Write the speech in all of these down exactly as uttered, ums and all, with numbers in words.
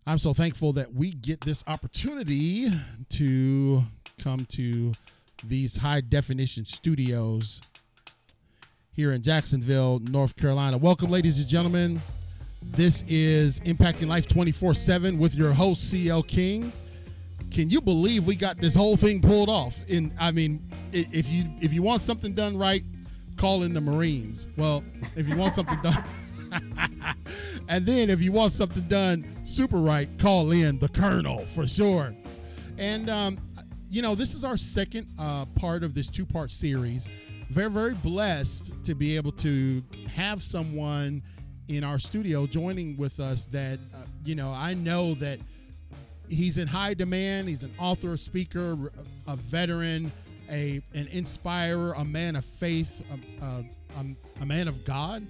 I'm so thankful that we get this opportunity to come to these high definition studios here in Jacksonville, North Carolina. Welcome, ladies and gentlemen. This is Impacting Life twenty-four seven with your host, C L King. Can you believe we got this whole thing pulled off? In, I mean, if you if you want something done right, call in the Marines. Well, if you want something done, and then if you want something done super right, call in the Colonel for sure. And um, you know, this is our second uh, part of this two-part series. Very, very blessed to be able to have someone in our studio joining with us that, uh, you know, I know that he's in high demand. He's an author, a speaker, a veteran, a an inspirer, a man of faith, a, a, a, a man of God.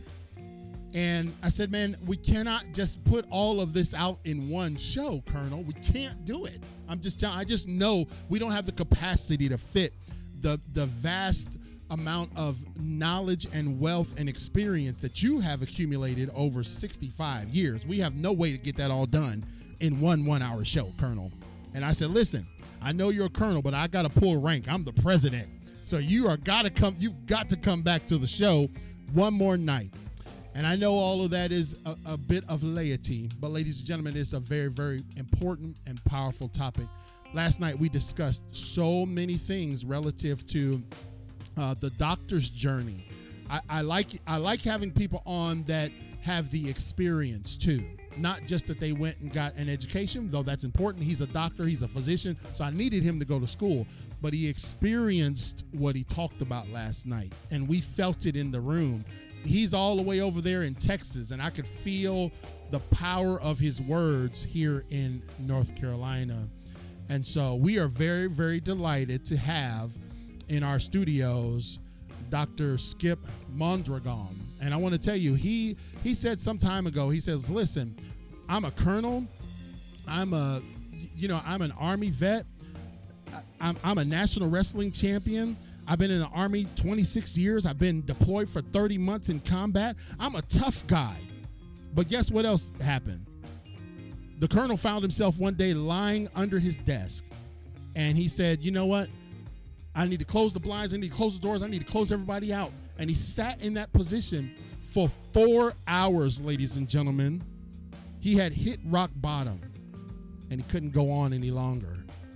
And I said, man, we cannot just put all of this out in one show, Colonel. We can't do it. I'm just telling, I just know we don't have the capacity to fit the the vast amount of knowledge and wealth and experience that you have accumulated over sixty-five years. We have no way to get that all done in one one-hour show, Colonel. And I said, listen, I know you're a colonel, but I got to pull rank. I'm the president. So you are got to come, you've got to come back to the show one more night. And I know all of that is a, a bit of laity, but ladies and gentlemen, it's a very, very important and powerful topic. Last night we discussed so many things relative to uh, the doctor's journey. I, I like I like having people on that have the experience too. Not just that they went and got an education, though that's important. He's a doctor, he's a physician, so I needed him to go to school. But he experienced what he talked about last night, and we felt it in the room. He's all the way over there in Texas, and I could feel the power of his words here in North Carolina. And so we are very, very delighted to have in our studios Doctor Skip Mondragon. And I want to tell you, he he said some time ago, he says, listen, I'm a colonel. I'm a, you know, I'm an Army vet. I'm, I'm a national wrestling champion. I've been in the Army twenty-six years. I've been deployed for thirty months in combat. I'm a tough guy. But guess what else happened? The colonel found himself one day lying under his desk. And he said, you know what? I need to close the blinds. I need to close the doors. I need to close everybody out. And he sat in that position for four hours, ladies and gentlemen. He had hit rock bottom, and he couldn't go on any longer.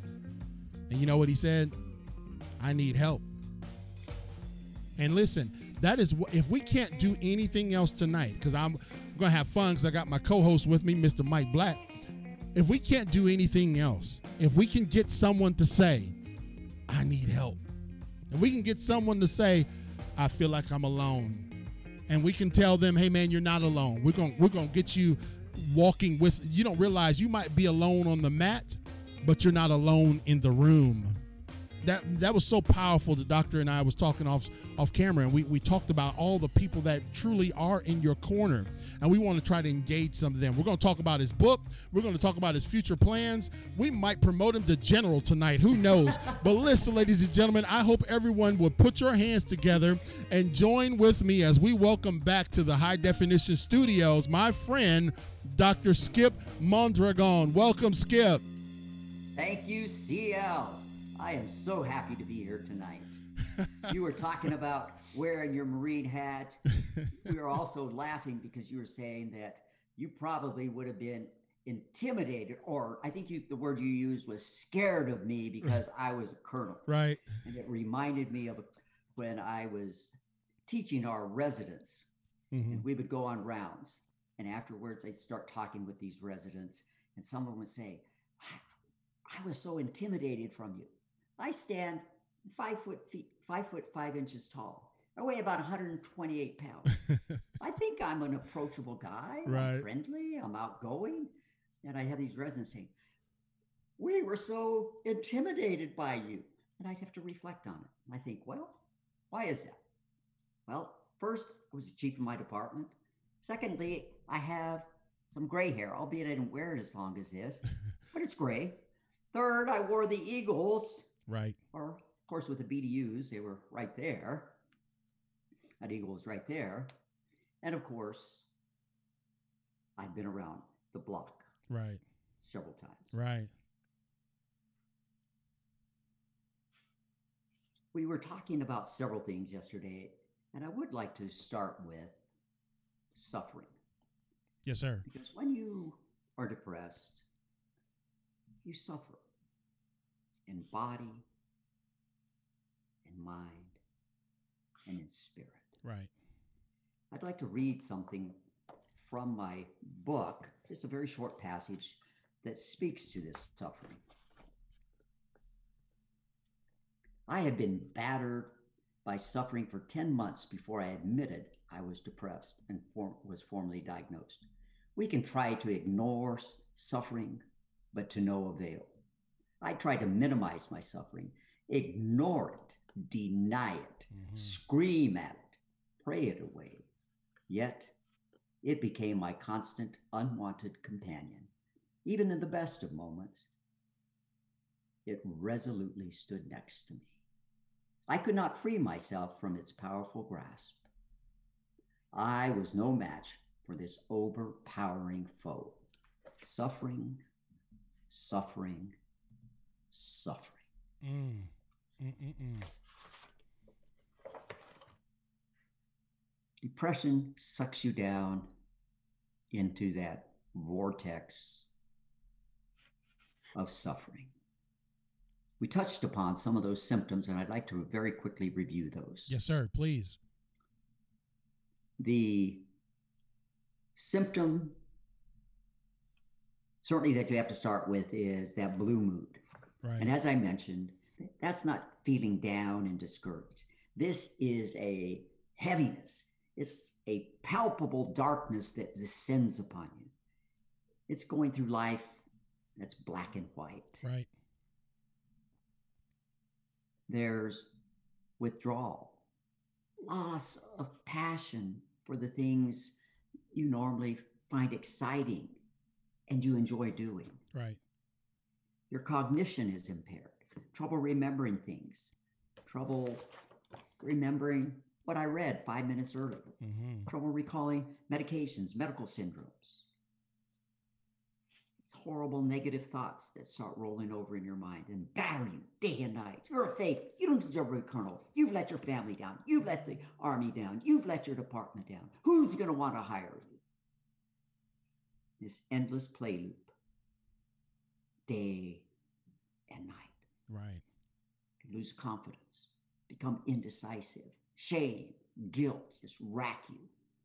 And you know what he said? I need help. And listen, that is if we can't do anything else tonight, because I'm going to have fun because I got my co-host with me, Mister Mike Black. If we can't do anything else, if we can get someone to say, I need help. If we can get someone to say, I feel like I'm alone. And we can tell them, hey, man, you're not alone. We're going we're going to get you walking with, you don't realize you might be alone on the mat, but you're not alone in the room. That that was so powerful. The doctor and I was talking off off camera, and we, we talked about all the people that truly are in your corner. And we want to try to engage some of them. We're going to talk about his book. We're going to talk about his future plans. We might promote him to general tonight. Who knows? But listen, ladies and gentlemen, I hope everyone will put your hands together and join with me as we welcome back to the High Definition Studios my friend, Doctor Skip Mondragon. Welcome, Skip. Thank you, C L. I am so happy to be here tonight. You were talking about wearing your Marine hat. We were also laughing because you were saying that you probably would have been intimidated, or I think you, the word you used was scared of me because I was a colonel. Right. And it reminded me of when I was teaching our residents. Mm-hmm. And we would go on rounds. And afterwards, I'd start talking with these residents. And someone would say, I, I was so intimidated from you. I stand five foot feet, five foot five inches tall. I weigh about one hundred twenty-eight pounds. I think I'm an approachable guy. Right. I'm friendly. I'm outgoing. And I have these residents saying, we were so intimidated by you. And I'd have to reflect on it. And I think, well, why is that? Well, first, I was the chief of my department. Secondly, I have some gray hair, albeit I didn't wear it as long as this, but it's gray. Third, I wore the Eagles. Right. Or, of course, with the B D Us, they were right there. That Eagle was right there. And, of course, I've been around the block. Right. several times. Right. We were talking about several things yesterday, and I would like to start with suffering. Yes, sir. Because when you are depressed, you suffer in body, in mind, and in spirit. Right. I'd like to read something from my book, just a very short passage that speaks to this suffering. I had been battered by suffering for ten months before I admitted I was depressed and for, was formally diagnosed. We can try to ignore suffering, but to no avail. I tried to minimize my suffering, ignore it, deny it, mm-hmm. scream at it, pray it away. Yet it became my constant, unwanted companion. Even in the best of moments, it resolutely stood next to me. I could not free myself from its powerful grasp. I was no match for this overpowering foe. Suffering, suffering, suffering. Mm. Mm-mm-mm. Depression sucks you down into that vortex of suffering. We touched upon some of those symptoms, and I'd like to very quickly review those. Yes, sir, please. The symptom, certainly, that you have to start with is that blue mood. Right. And as I mentioned, that's not feeling down and discouraged. This is a heaviness. It's a palpable darkness that descends upon you. It's going through life that's black and white. Right. There's withdrawal, loss of passion for the things you normally find exciting and you enjoy doing. Right. Your cognition is impaired, trouble remembering things, trouble remembering what I read five minutes earlier, mm-hmm. trouble recalling medications, medical syndromes, horrible negative thoughts that start rolling over in your mind and batter you day and night. You're a fake. You don't deserve a colonel. You've let your family down. You've let the army down. You've let your department down. Who's going to want to hire you? This endless play loop, day and night. Right. You lose confidence, become indecisive, shame, guilt just rack you.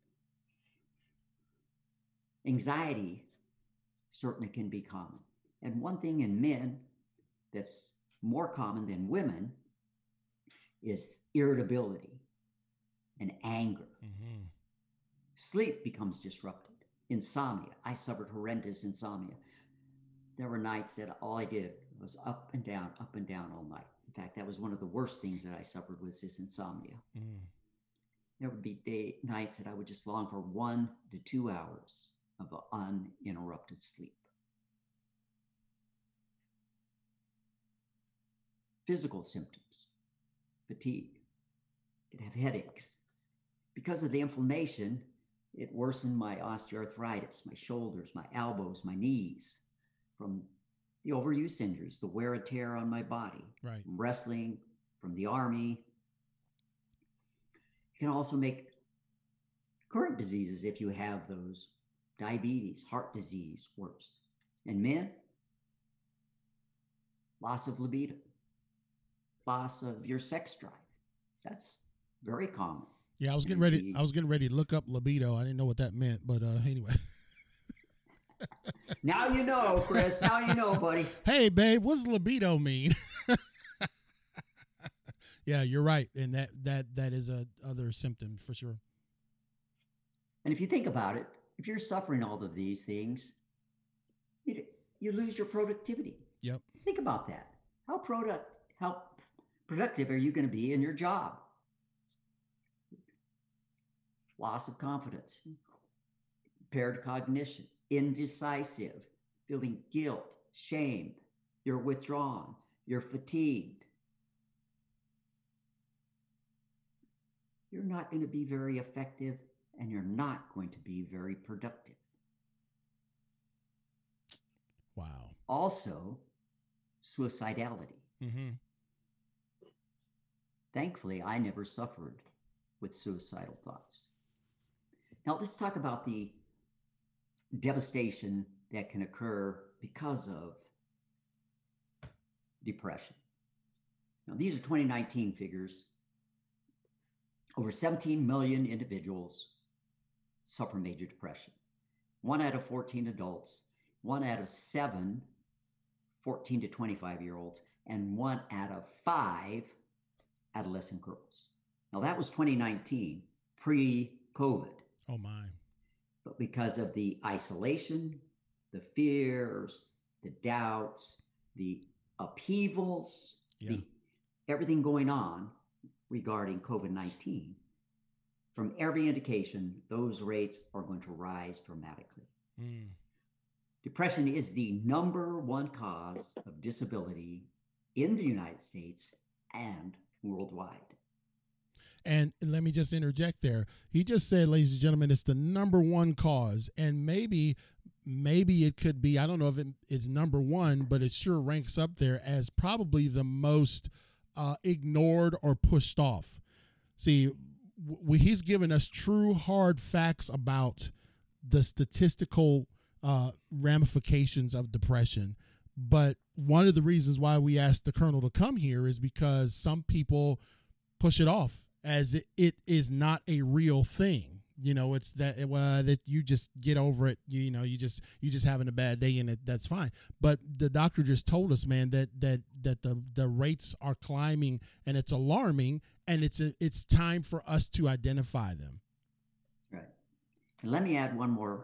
Anxiety certainly can be common. And one thing in men that's more common than women is irritability and anger. Mm-hmm. Sleep becomes disrupted. Insomnia. I suffered horrendous insomnia. There were nights that all I did was up and down, up and down all night. In fact, that was one of the worst things that I suffered, was this insomnia. Mm. There would be day nights that I would just long for one to two hours of uninterrupted sleep. Physical symptoms, fatigue, could have headaches. Because of the inflammation, it worsened my osteoarthritis, my shoulders, my elbows, my knees, from the overuse injuries, the wear and tear on my body, right. from wrestling, from the army. It can also make current diseases, if you have those, diabetes, heart disease, worse. And men, loss of libido, loss of your sex drive. That's very common. Yeah, I was getting ready. I was getting ready to look up libido. I didn't know what that meant, but uh, anyway. Now you know, Chris. Now you know, buddy. Hey, babe, what's libido mean? Yeah, you're right, and that that that is a other symptom for sure. And if you think about it, if you're suffering all of these things, you you lose your productivity. Yep. Think about that. How product how productive are you going to be in your job? Loss of confidence, impaired cognition, indecisive, feeling guilt, shame, you're withdrawn, you're fatigued. You're not going to be very effective, and you're not going to be very productive. Wow. also suicidality. Mm-hmm. Thankfully, I never suffered with suicidal thoughts. Now, let's talk about the devastation that can occur because of depression. Now, these are twenty nineteen figures. Over seventeen million individuals suffer major depression. One out of fourteen adults, one out of seven fourteen to twenty-five year olds, and one out of five adolescent girls. Now, that was twenty nineteen, pre-COVID. Oh, my. But because of the isolation, the fears, the doubts, the upheavals, yeah. the everything going on regarding COVID nineteen, from every indication, those rates are going to rise dramatically. Mm. Depression is the number one cause of disability in the United States and worldwide. And let me just interject there. He just said, ladies and gentlemen, it's the number one cause. And maybe, maybe it could be, I don't know if it, it's number one, but it sure ranks up there as probably the most uh, ignored or pushed off. See, w- he's given us true hard facts about the statistical uh, ramifications of depression. But one of the reasons why we asked the Colonel to come here is because some people push it off as it, it is not a real thing. You know, it's that well, that you just get over it. You, you know, you just you just having a bad day and it, that's fine. But the doctor just told us, man, that that that the the rates are climbing and it's alarming, and it's a, it's time for us to identify them. Right. And let me add one more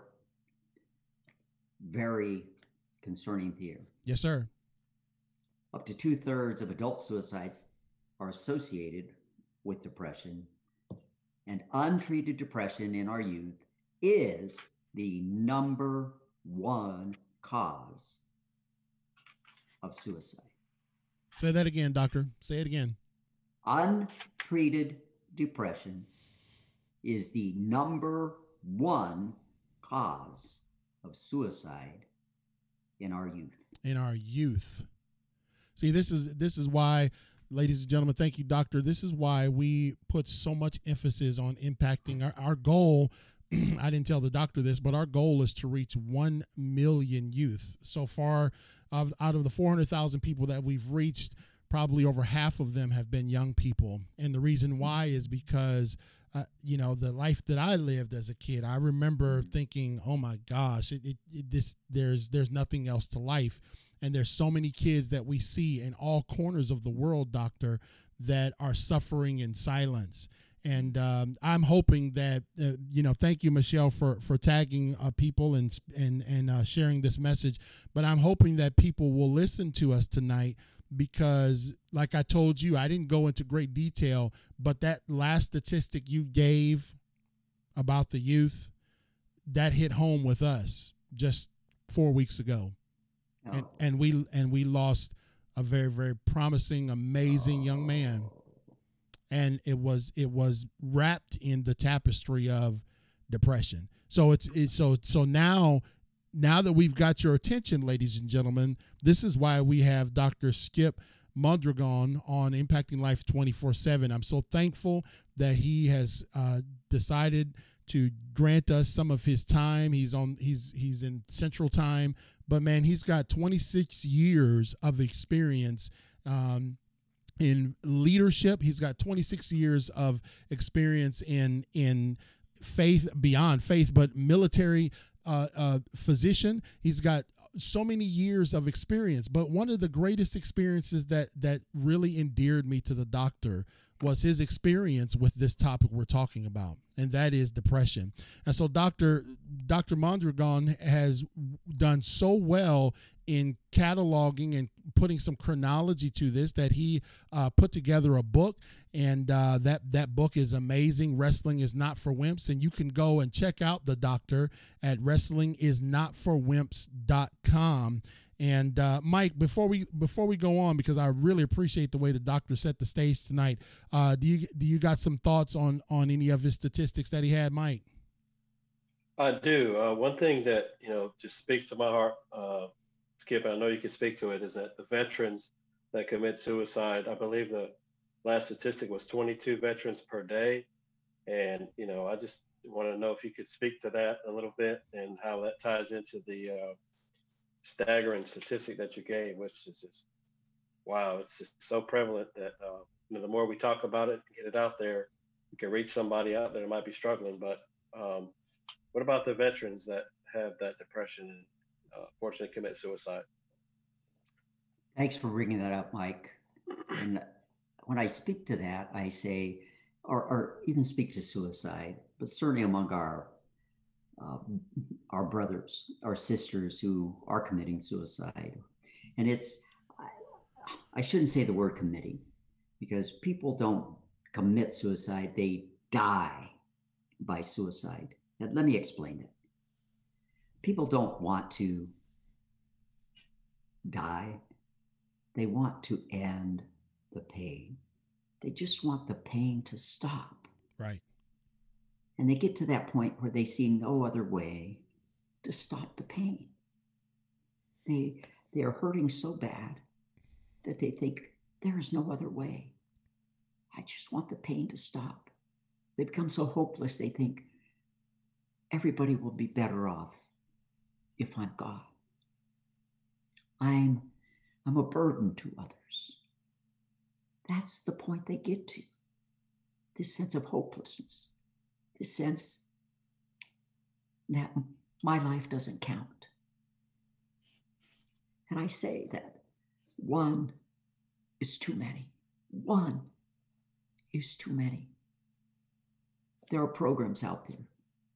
very concerning here. Yes, sir. Up to two thirds of adult suicides are associated with depression, and untreated depression in our youth is the number one cause of suicide. Say that again, doctor. Say it again. Untreated depression is the number one cause of suicide in our youth. In our youth. See, this is this is why, ladies and gentlemen, thank you, doctor. This is why we put so much emphasis on impacting our, our goal. I didn't tell the doctor this, but our goal is to reach one million youth. So far, of, out of the four hundred thousand people that we've reached, probably over half of them have been young people. And the reason why is because, uh, you know, the life that I lived as a kid, I remember thinking, oh, my gosh, it, it, it, this there's there's nothing else to life. And there's so many kids that we see in all corners of the world, doctor, that are suffering in silence. And um, I'm hoping that, uh, you know, thank you, Michelle, for, for tagging uh, people and and, and uh, sharing this message. But I'm hoping that people will listen to us tonight because, like I told you, I didn't go into great detail, but that last statistic you gave about the youth, that hit home with us just four weeks ago. Oh. And, and we and we lost a very, very promising, amazing oh. young man. And it was it was wrapped in the tapestry of depression. So it's, it's so so now now that we've got your attention, ladies and gentlemen, this is why we have Doctor Skip Mondragon on Impacting Life twenty-four seven. I'm so thankful that he has uh, decided to grant us some of his time. He's on he's he's in Central Time, but man, he's got twenty-six years of experience um, in leadership. He's got twenty-six years of experience in in faith, beyond faith, but military uh, uh, physician. He's got so many years of experience. But one of the greatest experiences that that really endeared me to the doctor was his experience with this topic we're talking about, and that is depression. And so Doctor Doctor Mondragon has done so well in cataloging and putting some chronology to this that he uh, put together a book, and uh, that that book is amazing. Wrestling is Not for Wimps, and you can go and check out the doctor at wrestling is not for wimps dot com. And uh, Mike, before we before we go on, because I really appreciate the way the doctor set the stage tonight, uh, do you do you got some thoughts on on any of his statistics that he had, Mike? I do. Uh, one thing that you know just speaks to my heart. Uh, Skip, I know you can speak to it, is that the veterans that commit suicide, I believe the last statistic was twenty-two veterans per day. And, you know, I just want to know if you could speak to that a little bit and how that ties into the uh, staggering statistic that you gave, which is just, wow, it's just so prevalent that uh, you know, the more we talk about it, get it out there, we can reach somebody out there that might be struggling. But um, what about the veterans that have that depression and uh, fortunately commit suicide? Thanks for bringing that up, Mike. And when I speak to that, I say, or, or even speak to suicide, but certainly among our uh, our brothers, our sisters who are committing suicide. And it's, I, I shouldn't say the word committing, because people don't commit suicide, they die by suicide. Now, let me explain it. People don't want to die, they want to end the pain. They just want the pain to stop. Right. And they get to that point where they see no other way to stop the pain. They, they are hurting so bad that they think there is no other way. I just want the pain to stop. They become so hopeless, they think everybody will be better off if I'm gone. I'm, I'm a burden to others. That's the point they get to. This sense of hopelessness, this sense that my life doesn't count. And I say that one is too many. One is too many. There are programs out there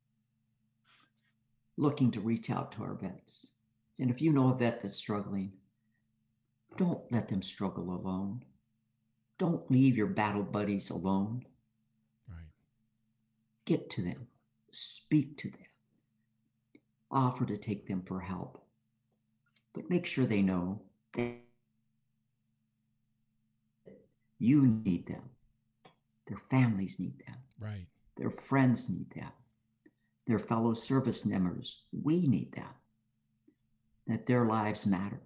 looking to reach out to our vets. And if you know a vet that's struggling, don't let them struggle alone. Don't leave your battle buddies alone. Right. Get to them, speak to them, offer to take them for help, but make sure they know that you need them. Their families need them. Right. Their friends need them. Their fellow service members, we need them. That their lives matter.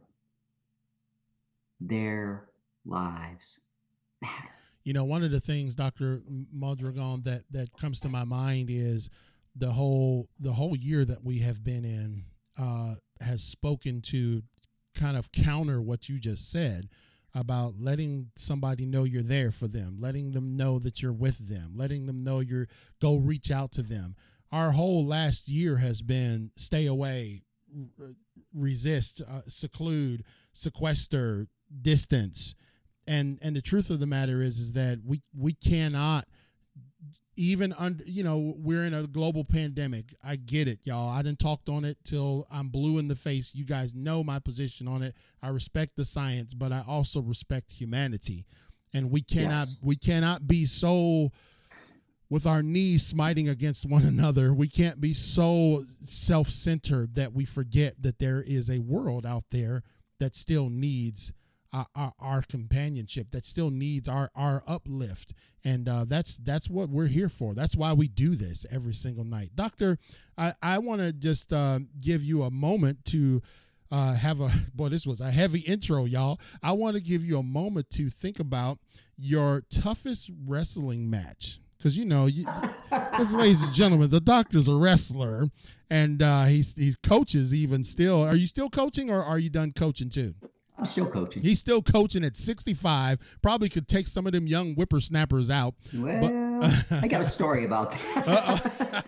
Their lives matter. You know, one of the things, Doctor Mondragon, that that comes to my mind is the whole the whole year that we have been in uh, has spoken to kind of counter what you just said about letting somebody know you're there for them, letting them know that you're with them, letting them know you're go reach out to them. Our whole last year has been stay away, resist, uh, seclude, sequester, distance. And and the truth of the matter is is that we we cannot even under, you know, we're in a global pandemic. I get it, y'all. I didn't talked on it till I'm blue in the face. You guys know my position on it. I respect the science, but I also respect humanity. And we cannot yes. we cannot be so with our knees smiting against one another. We can't be so self-centered that we forget that there is a world out there that still needs Our, our, our companionship, that still needs our our uplift, and uh, that's that's what we're here for. That's why we do this every single night. Doctor, I, I want to just uh, give you a moment to uh, have a boy. This was a heavy intro, y'all. I want to give you a moment to think about your toughest wrestling match, because you know, you, this, ladies and gentlemen, the doctor's a wrestler, and uh, he's he's coaches even still. Are you still coaching, or are you done coaching too? I'm still coaching. He's still coaching at sixty-five. Probably could take some of them young whippersnappers out. Well, but, I got a story about that.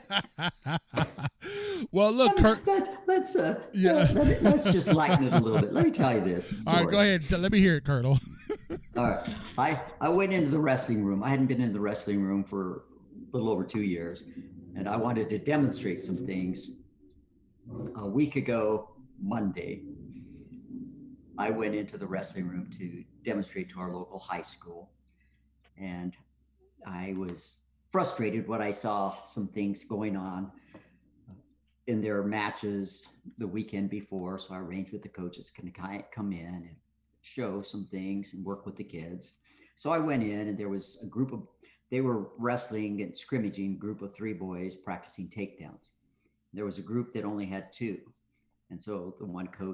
Well, look, Kurt. Let's let's uh, yeah. let, let's just lighten it a little bit. Let me tell you this story. All right, go ahead. Let me hear it, Colonel. All right, I I went into the wrestling room. I hadn't been in the wrestling room for a little over two years, and I wanted to demonstrate some things. A week ago, Monday, I went into the wrestling room to demonstrate to our local high school, and I was frustrated when I saw some things going on in their matches the weekend before. So I arranged with the coaches, can I come in and show some things and work with the kids. So I went in, and there was a group of, they were wrestling and scrimmaging, group of three boys practicing takedowns. There was a group that only had two. And so the one coach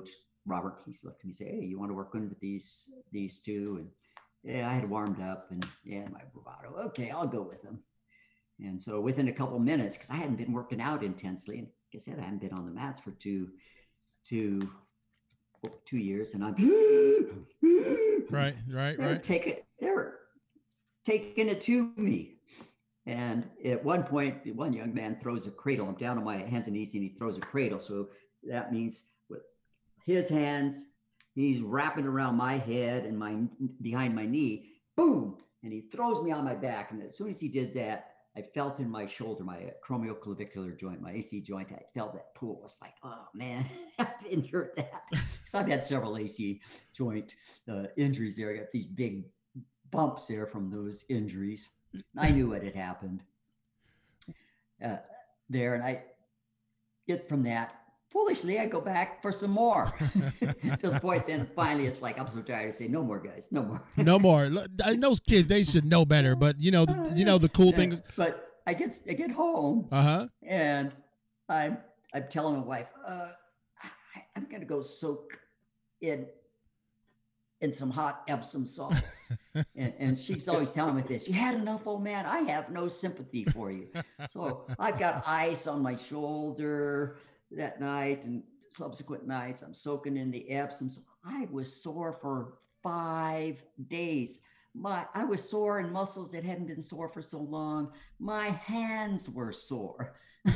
Robert, he's looked at me and say, hey, you want to work with these these two? And yeah, I had warmed up and yeah, my bravado. Okay, I'll go with them. And so within a couple minutes, because I hadn't been working out intensely, and like I said, I hadn't been on the mats for two, two, two years, and I'm right, right, right. Take it, they're taking it to me. And at one point, one young man throws a cradle. I'm down on my hands and knees, and he throws a cradle. So that means with his hands, he's wrapping around my head and my behind my knee. Boom! And he throws me on my back. And as soon as he did that, I felt in my shoulder, my acromioclavicular joint, my A C joint. I felt that pull. I was like, oh man, I've injured that. Because I've had several A C joint uh, injuries there. I got these big bumps there from those injuries. I knew what had happened uh, there. And I get from that. Foolishly, I go back for some more. To the point then finally it's like, I'm so tired to say, no more, guys, no more. No more. And those kids, they should know better. But you know, the, you know the cool thing. But I get I get home, uh-huh. and I'm I'm telling my wife, uh, I, I'm gonna go soak in in some hot Epsom salts. and, and she's always telling me this, you had enough, old man? I have no sympathy for you. So I've got ice on my shoulder that night and subsequent nights. I'm soaking in the Epsom. So I was sore for five days. My I was sore in muscles that hadn't been sore for so long. My hands were sore.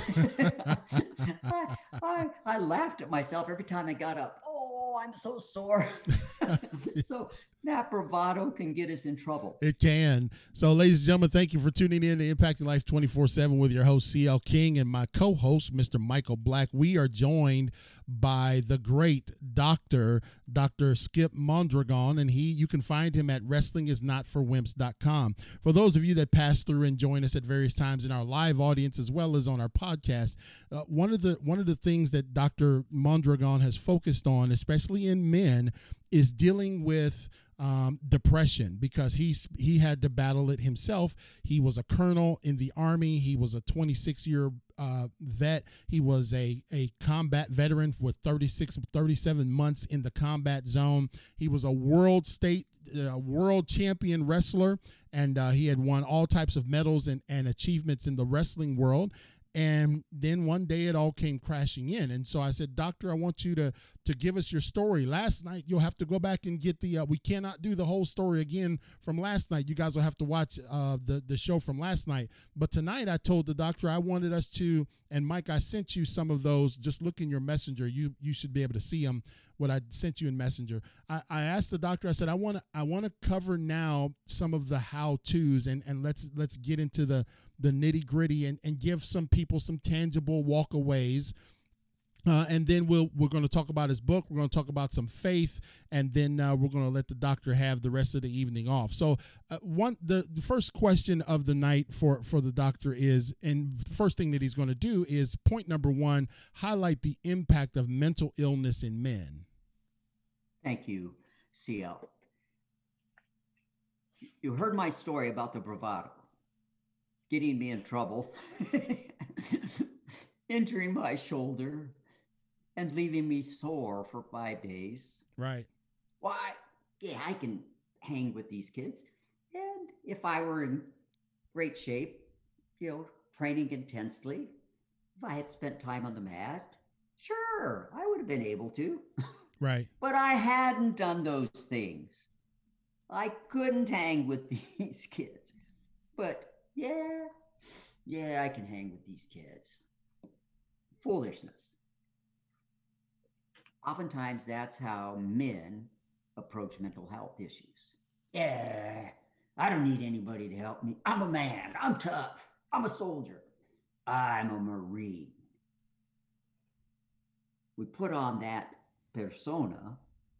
I, I, I laughed at myself every time I got up. Oh, I'm so sore. So that bravado can get us in trouble. It can. So, ladies and gentlemen, thank you for tuning in to Impacting Life twenty-four seven with your host, C L King, and my co-host, Mister Michael Black. We are joined by the great doctor, Doctor Skip Mondragon, and he you can find him at wrestling is not for wimps dot com. For those of you that pass through and join us at various times in our live audience as well as on our podcast, uh, one of the one of the things that Doctor Mondragon has focused on, especially in men, is dealing with um, depression, because he's he had to battle it himself. He was a colonel in the Army. He was a twenty-six year uh, vet. He was a, a combat veteran with thirty-six, thirty-seven months in the combat zone. He was a world state, uh, world champion wrestler, and uh, he had won all types of medals and, and achievements in the wrestling world. And then one day it all came crashing in. And so I said, Doctor, I want you to to give us your story. Last night, you'll have to go back and get the, uh, we cannot do the whole story again from last night. You guys will have to watch uh, the, the show from last night. But tonight I told the doctor I wanted us to, and Mike, I sent you some of those. Just look in your messenger. You you should be able to see them, what I sent you in Messenger. I, I asked the doctor, I said, I want to I want to cover now some of the how-tos, and, and let's let's get into the, the nitty-gritty and, and give some people some tangible walkaways. Uh, and then we'll, we're going to talk about his book. We're going to talk about some faith, and then uh, we're going to let the doctor have the rest of the evening off. So uh, one the, the first question of the night for, for the doctor is, and the first thing that he's going to do is point number one, highlight the impact of mental illness in men. Thank you, C L. You heard my story about the bravado, getting me in trouble, injuring my shoulder, and leaving me sore for five days. Right. Why? Yeah, I can hang with these kids. And if I were in great shape, you know, training intensely, if I had spent time on the mat, sure, I would have been able to. Right. But I hadn't done those things. I couldn't hang with these kids. But yeah, yeah, I can hang with these kids. Foolishness. Oftentimes, that's how men approach mental health issues. Yeah, I don't need anybody to help me. I'm a man. I'm tough. I'm a soldier. I'm a Marine. We put on that persona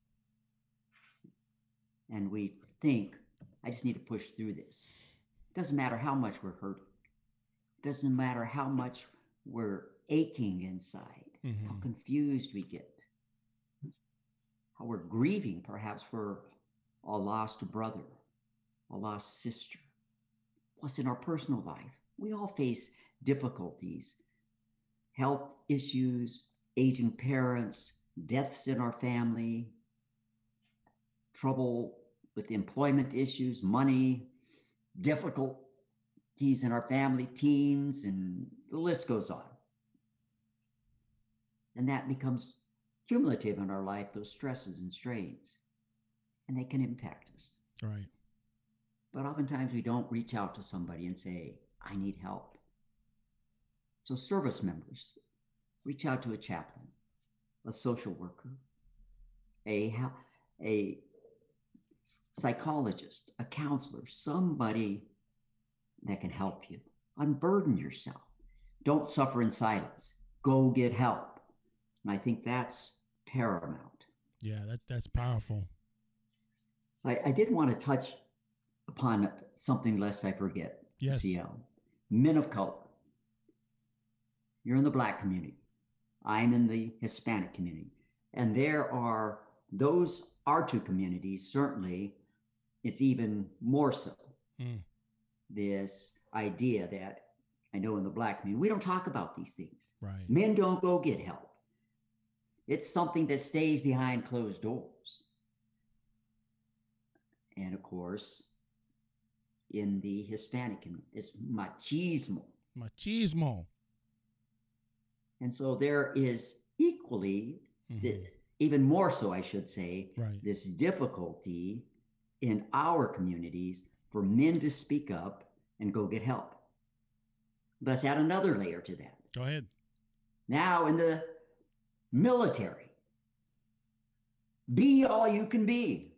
and we think, I just need to push through this. It doesn't matter how much we're hurting. It doesn't matter how much we're aching inside, mm-hmm. how confused we get, how we're grieving perhaps for a lost brother, a lost sister. Plus in our personal life, we all face difficulties, health issues, aging parents, deaths in our family, trouble with employment issues, money, difficulties in our family, teens, and the list goes on. And that becomes cumulative in our life, those stresses and strains, and they can impact us. Right. But oftentimes we don't reach out to somebody and say, I need help. So service members, reach out to a chaplain, a social worker, a, a psychologist, a counselor, somebody that can help you. Unburden yourself. Don't suffer in silence. Go get help. And I think that's paramount. Yeah, that, that's powerful. I, I did want to touch upon something lest I forget. Yes. C L. Men of color. You're in the Black community. I'm in the Hispanic community. And there are those, our two communities, certainly, it's even more so. Mm. This idea that I know in the Black community, we don't talk about these things. Right. Men don't go get help. It's something that stays behind closed doors. And of course, in the Hispanic community, it's machismo. Machismo. And so there is equally, mm-hmm. the, even more so, I should say, right. this difficulty in our communities for men to speak up and go get help. Let's add another layer to that. Go ahead. Now in the military, be all you can be.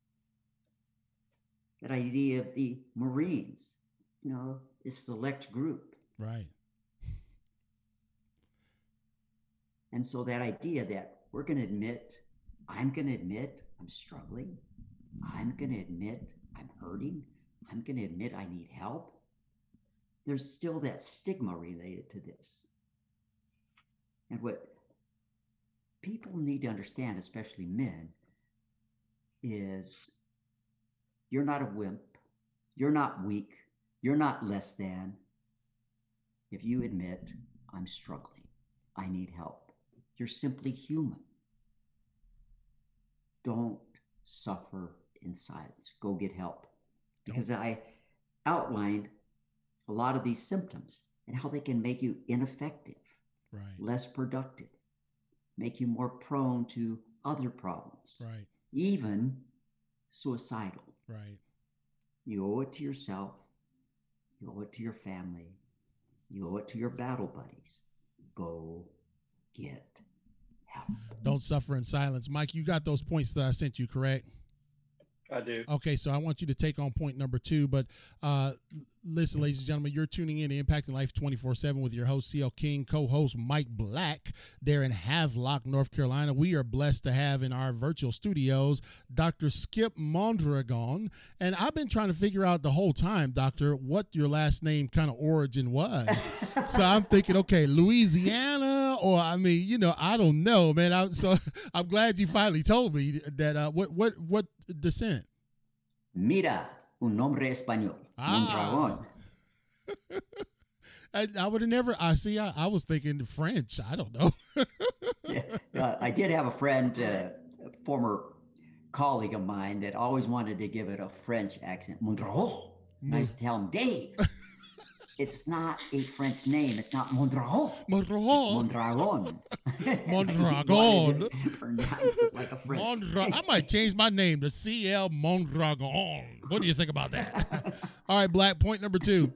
That idea of the Marines, you know, is select group. Right. And so that idea that we're going to admit, I'm going to admit I'm struggling. I'm going to admit I'm hurting. I'm going to admit I need help. There's still that stigma related to this. And what people need to understand, especially men, is you're not a wimp. You're not weak. You're not less than. If you admit, I'm struggling, I need help. You're simply human. Don't suffer in silence. Go get help. Because Don't. I outlined a lot of these symptoms and how they can make you ineffective, right. less productive, make you more prone to other problems, right. even suicidal. Right. You owe it to yourself. You owe it to your family. You owe it to your battle buddies. Go get help. Don't suffer in silence. Mike, you got those points that I sent you, correct? I do. Okay, so I want you to take on point number two. But uh, listen, ladies and gentlemen, you're tuning in to Impacting Life twenty-four seven with your host, C L King, co-host Mike Black, there in Havelock, North Carolina. We are blessed to have in our virtual studios Doctor Skip Mondragon. And I've been trying to figure out the whole time, Doctor, what your last name kind of origin was. So I'm thinking, okay, Louisiana, or I mean, you know, I don't know, man. I, so I'm glad you finally told me that. Uh, what what what descent? Mira, un nombre español, ah. Mondragon. I, I would have never. I see. I, I was thinking French. I don't know. yeah, uh, I did have a friend, uh, a former colleague of mine, that always wanted to give it a French accent. Mondragon. And I used to tell him, Dave, it's not a French name. It's not Mondragon. Mondragon. Mondragon. Mondragon. Pronounce it like a French. Mondra- I might change my name to C L Mondragon. What do you think about that? All right, Black, point number two.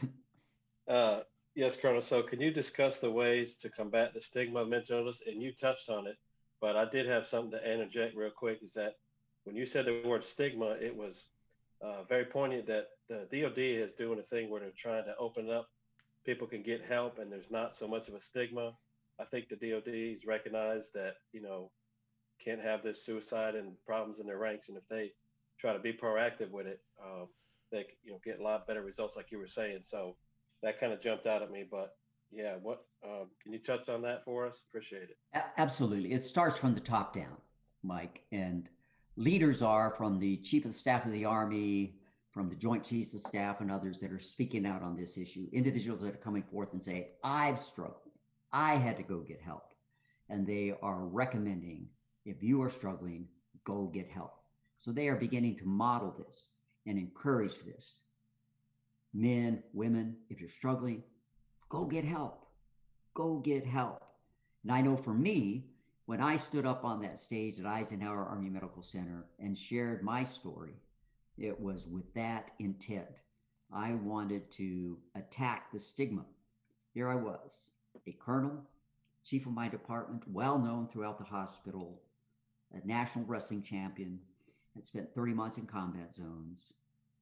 Uh, yes, Colonel. So can you discuss the ways to combat the stigma of mental illness? And you touched on it, but I did have something to interject real quick, is that when you said the word stigma, it was uh, very poignant that the D O D is doing a thing where they're trying to open up. People can get help and there's not so much of a stigma. I think the D O D has recognized that, you know, can't have this suicide and problems in their ranks. And if they try to be proactive with it, um, they, you know, get a lot better results, like you were saying. So that kind of jumped out at me, but yeah, what, um, can you touch on that for us? Appreciate it. A- absolutely. It starts from the top down, Mike, and leaders are from the Chief of Staff of the Army, from the Joint Chiefs of Staff and others that are speaking out on this issue, individuals that are coming forth and say, I've struggled. I had to go get help. and they are recommending, if you are struggling, go get help. So they are beginning to model this and encourage this. Men, women, if you're struggling, go get help. Go get help. And I know for me, when I stood up on that stage at Eisenhower Army Medical Center and shared my story, it was with that intent. I wanted to attack the stigma. Here I was, a colonel, chief of my department, well known throughout the hospital, a national wrestling champion, and spent thirty months in combat zones.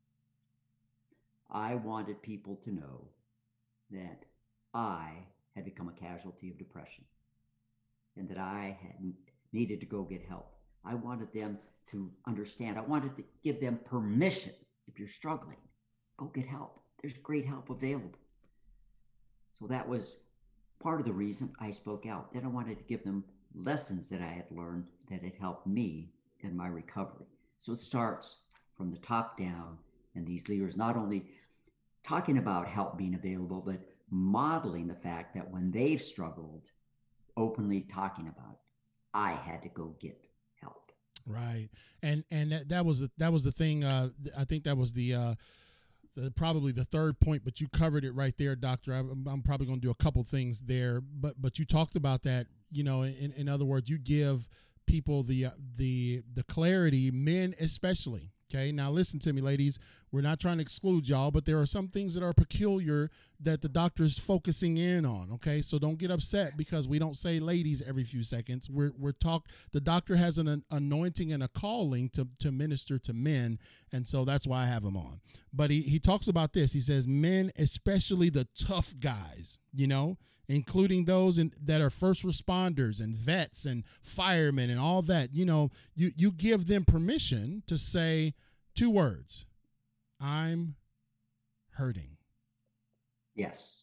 I wanted people to know that I had become a casualty of depression and that I had needed to go get help. I wanted them to understand. I wanted to give them permission. If you're struggling, go get help. There's great help available. So that was part of the reason I spoke out. Then I wanted to give them lessons that I had learned that had helped me in my recovery. So it starts from the top down, and these leaders not only talking about help being available, but modeling the fact that when they've struggled, openly talking about it, I had to go get help. Right. And and that, that was the, that was the thing. Uh, I think that was the, uh, the probably the third point, but you covered it right there, Doctor. I'm, I'm probably going to do a couple things there, but but you talked about that. You know, in, in other words, you give people the uh, the the clarity, men especially. Okay, now listen to me, ladies. We're not trying to exclude y'all, but there are some things that are peculiar that the doctor is focusing in on. Okay, so don't get upset because we don't say ladies every few seconds. We're we're talk. The doctor has an, an anointing and a calling to to minister to men, and so that's why I have him on. But he he talks about this. He says men, especially the tough guys, you know, including those in, that are first responders and vets and firemen and all that. You know, you you give them permission to say two words: I'm hurting. Yes.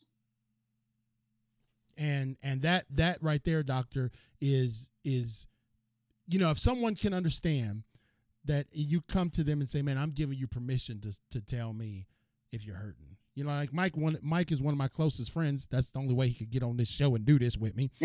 And and that that right there, doctor, is is you know, if someone can understand that, you come to them and say, man, I'm giving you permission to to tell me if you're hurting. You know, like Mike, one, Mike is one of my closest friends. That's the only way he could get on this show and do this with me.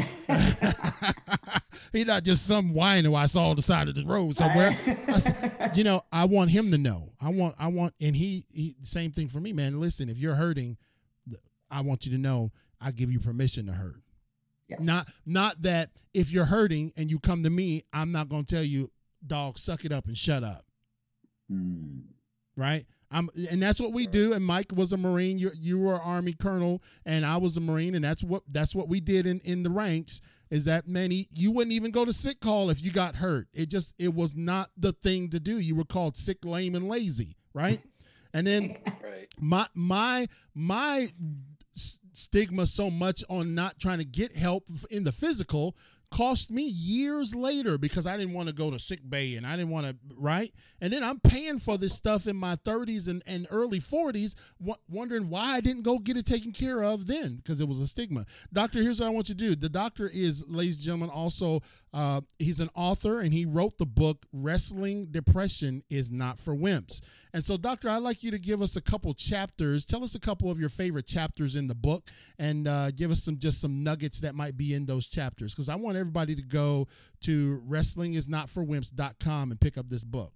He's not just some whiner I saw on the side of the road somewhere. I said, you know, I want him to know. I want, I want, and he, he, same thing for me, man. Listen, if you're hurting, I want you to know I give you permission to hurt. Yes. Not, not that if you're hurting and you come to me, I'm not going to tell you, dog, suck it up and shut up. Mm. Right? I'm, and that's what we do. And Mike was a Marine. You you were an Army colonel, and I was a Marine, and that's what that's what we did in, in the ranks. Is that many you wouldn't even go to sick call if you got hurt. It just it was not the thing to do. You were called sick, lame, and lazy, right? And then Right. my my my stigma so much on not trying to get help in the physical cost me years later because I didn't want to go to sick bay and I didn't want to, right? And then I'm paying for this stuff in my thirties and, and early forties, w- wondering why I didn't go get it taken care of then because it was a stigma. Doctor, here's what I want you to do. The doctor is, ladies and gentlemen, also, uh, he's an author and he wrote the book, Wrestling Depression is Not for Wimps. And so, doctor, I'd like you to give us a couple chapters. Tell us a couple of your favorite chapters in the book and uh, give us some just some nuggets that might be in those chapters because I want everybody to go to wrestling is not for wimps dot com and pick up this book.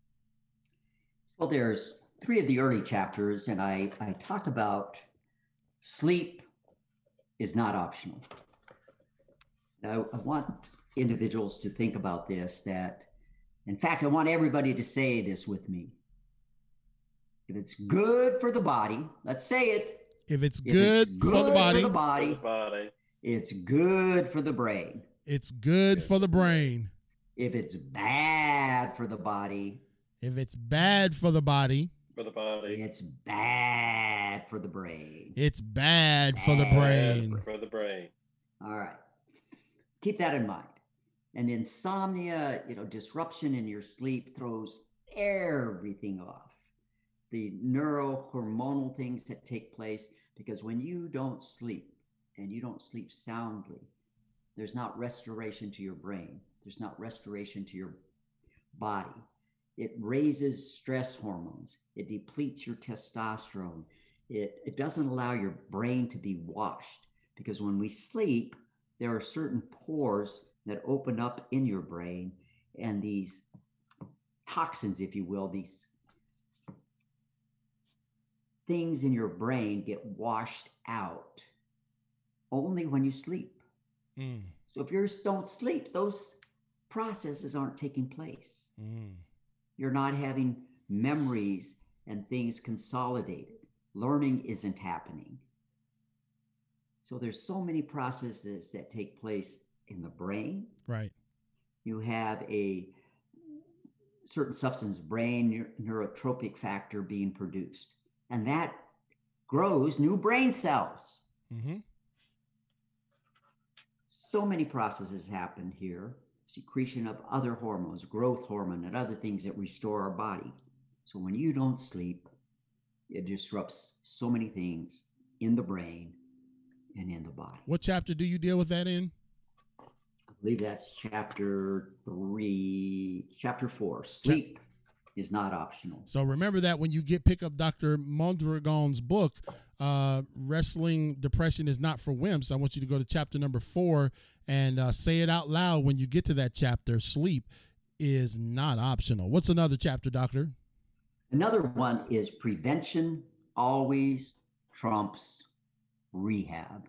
Well, there's three of the early chapters, and I, I talk about sleep is not optional. Now, I want individuals to think about this, that, in fact, I want everybody to say this with me. If it's good for the body, let's say it. If it's If good, it's for the body, for the body, For the body. it's good for the brain. it's good for the brain. If it's bad for the body, If it's bad for the body, For the body. it's bad for the brain. it's bad for the brain. For the brain. All right. Keep that in mind. And insomnia, you know, disruption in your sleep throws everything off. The neurohormonal things that take place, because when you don't sleep and you don't sleep soundly, there's not restoration to your brain. There's not restoration to your body. It raises stress hormones. It depletes your testosterone. It, it doesn't allow your brain to be washed, because when we sleep, there are certain pores that open up in your brain, and these toxins, if you will, these things in your brain get washed out only when you sleep. Mm. So if you don't sleep, those processes aren't taking place. Mm. You're not having memories and things consolidated. Learning isn't happening. So there's so many processes that take place in the brain. Right. You have a certain substance, brain neurotropic factor being produced, and that grows new brain cells. Mm-hmm. So many processes happen here. Secretion of other hormones, growth hormone, and other things that restore our body. So when you don't sleep, it disrupts so many things in the brain and in the body. What chapter do you deal with that in? I believe that's chapter three, chapter four. Sleep Ch- is not optional. So remember that when you get pick up Doctor Mondragon's book, uh, Wrestling Depression is Not for Wimps. I want you to go to chapter number four and uh, say it out loud when you get to that chapter. Sleep is not optional. What's another chapter, Doctor? Another one is prevention always trumps rehab.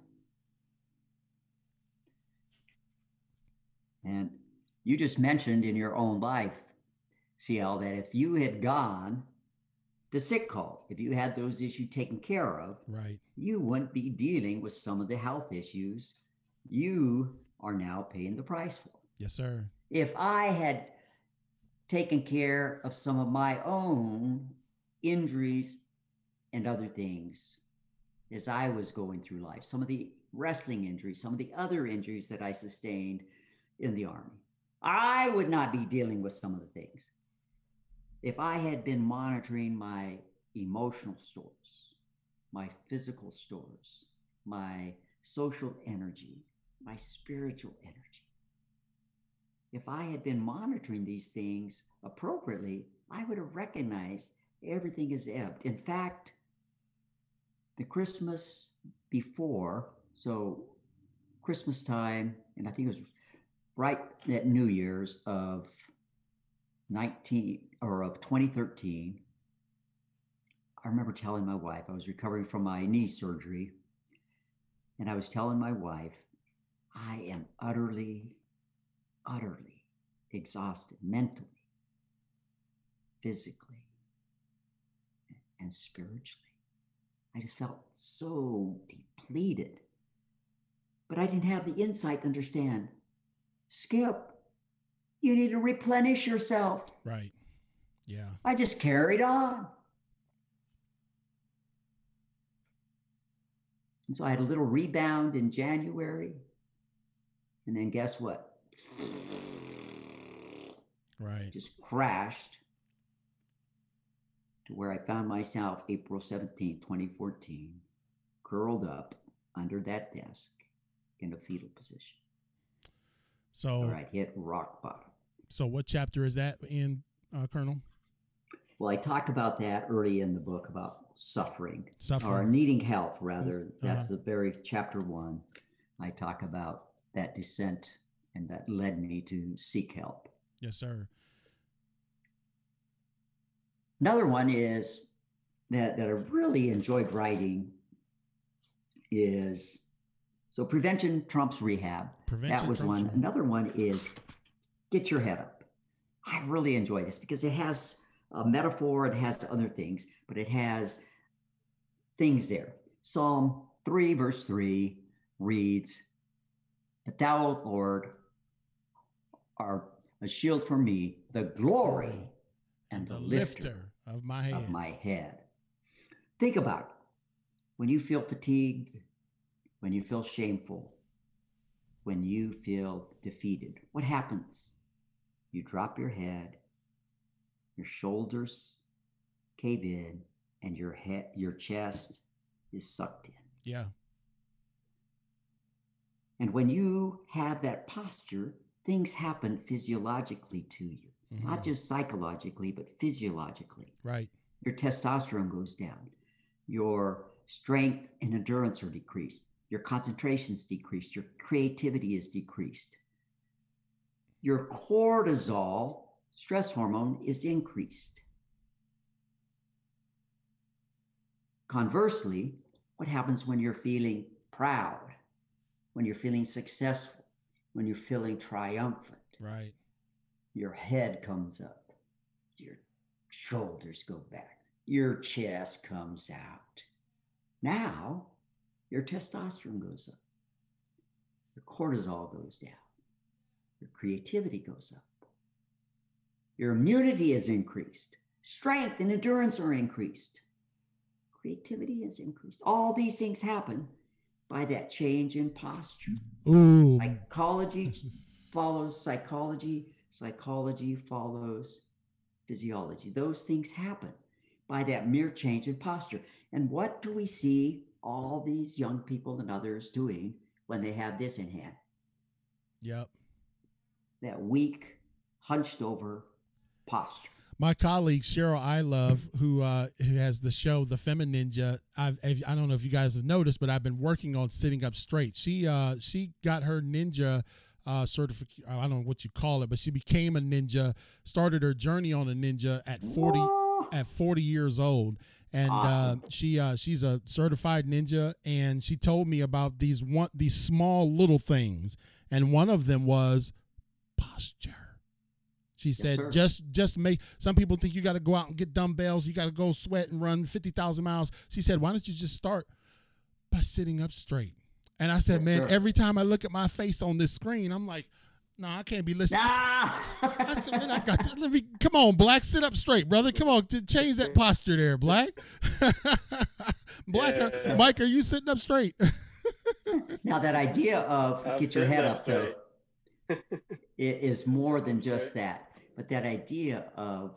And you just mentioned in your own life, C L, that if you had gone to sick call, if you had those issues taken care of, right, you wouldn't be dealing with some of the health issues you are now paying the price for. Yes, sir. If I had taken care of some of my own injuries and other things as I was going through life, some of the wrestling injuries, some of the other injuries that I sustained in the Army, I would not be dealing with some of the things. If I had been monitoring my emotional stores, my physical stores, my social energy, my spiritual energy, if I had been monitoring these things appropriately, I would have recognized everything is ebbed. In fact, the Christmas before, so Christmas time, and I think it was right at New Year's of nineteen or of twenty thirteen, I remember telling my wife, I was recovering from my knee surgery, and I was telling my wife, I am utterly, utterly exhausted mentally, physically, and spiritually. I just felt so depleted. But I didn't have the insight to understand, Skip, you need to replenish yourself. Right. Yeah. I just carried on. And so I had a little rebound in January. And then guess what? Right. Just crashed to where I found myself April seventeenth, twenty fourteen, curled up under that desk in a fetal position. So, all right, hit rock bottom. So what chapter is that in, uh, Colonel? Well, I talk about that early in the book about suffering, suffering. or needing help, rather. Uh-huh. That's the very chapter one. I talk about that descent, and that led me to seek help. Yes, sir. Another one is that, that I really enjoyed writing is, so prevention trumps rehab. Prevention that was one. Rehab. Another one is get your head up. I really enjoy this because it has a metaphor, it has other things, but it has things there. Psalm three, verse three reads, "But thou, Lord, art a shield for me, the glory and the, the lifter, lifter of my head. of my head." Think about it. When you feel fatigued, when you feel shameful, when you feel defeated, what happens? You drop your head, your shoulders cave in, and your head, your chest is sucked in. Yeah. And when you have that posture, things happen physiologically to you, mm-hmm. not just psychologically, but physiologically. Right. Your testosterone goes down. Your strength and endurance are decreased. Your concentration's decreased. Your creativity is decreased. Your cortisol, stress hormone, is increased. Conversely, what happens when you're feeling proud, when you're feeling successful, when you're feeling triumphant? Right. Your head comes up, your shoulders go back, your chest comes out. Now, your testosterone goes up, your cortisol goes down, your creativity goes up, your immunity is increased, strength and endurance are increased, creativity is increased. All these things happen by that change in posture. Ooh. Psychology follows psychology, psychology follows physiology. Those things happen by that mere change in posture. And what do we see all these young people and others doing when they have this in hand? Yep. That weak, hunched over posture. My colleague Cheryl I love, who uh, who has the show The Femme Ninja. I've, I don't know if you guys have noticed, but I've been working on sitting up straight. She uh, she got her ninja uh, certificate. I don't know what you call it, but she became a ninja. Started her journey on a ninja at forty Whoa. at forty years old. And Awesome. uh, she uh, she's a certified ninja, and she told me about these one these small little things, and one of them was posture. She said, sir. just just make, some people think you got to go out and get dumbbells. You got to go sweat and run fifty thousand miles. She said, why don't you just start by sitting up straight? And I said, Yes, man, sir. every time I look at my face on this screen, I'm like, no, I can't be listening. Ah! I said, man, I got this. Let me, come on, Black, sit up straight, brother. Come on, t- change that posture there, Black. Black, Yeah. are, Mike, are you sitting up straight? Now that idea of I'm get your sitting head up up though, it is more than just that. But that idea of